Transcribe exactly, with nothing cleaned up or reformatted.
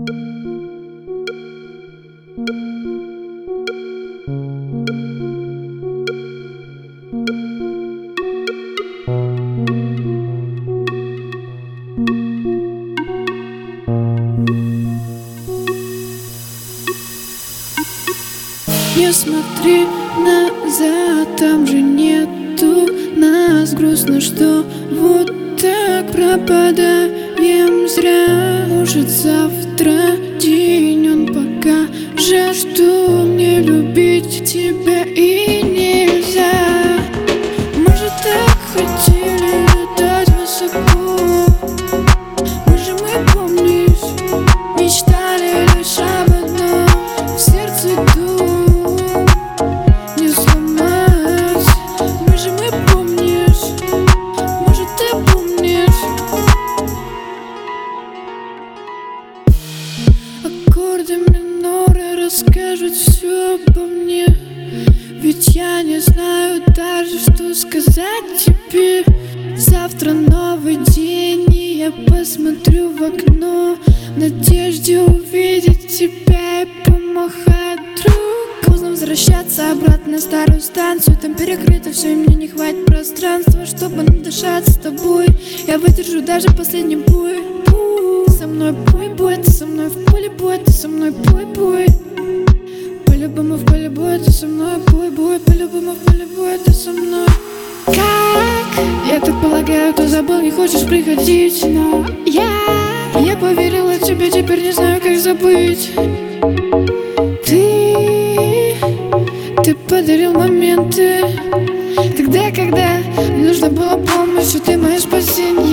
Не смотри назад, там же нету нас. Грустно, что вот так пропадаем зря. Может, завтра день он покажет, что мне любить тебя и нельзя. Может, так хотели летать высоко. Мы же, мы, помнишь, мечтали лишь об одном. В сердце дом не сломать. Мы же, мы, помнишь, может, ты помнишь. Аккорды минора расскажут все обо мне. Ведь я не знаю даже, что сказать тебе. Завтра новый день, и я посмотрю в окно в надежде увидеть тебя и помахать друг. Поздно возвращаться обратно на старую станцию. Там перекрыто все, и мне не хватит пространства, чтобы надышаться с тобой. Я выдержу даже последний бой. Ты со мной бой-бой, ты со мной в поле бой, ты со мной бой-бой. По-любому в поле боя, ты со мной бой-бой. По-любому в поле боя, ты со мной. Как? Я так полагаю, ты забыл, не хочешь приходить. Но я, я поверила тебе, теперь не знаю, как забыть. Ты, ты подарил моменты тогда, когда мне нужна была помощь, и ты мое спасение.